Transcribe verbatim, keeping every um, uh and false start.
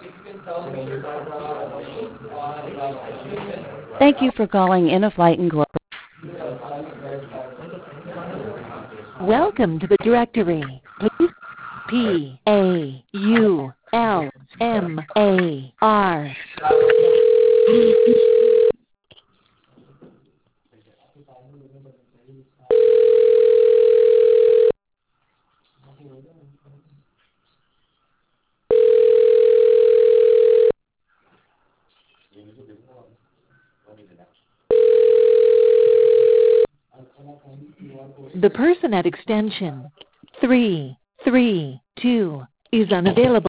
Thank you for calling Innoflight Incorporated. Welcome to the directory. Please P A U L M A R. The person at extension three three two is unavailable.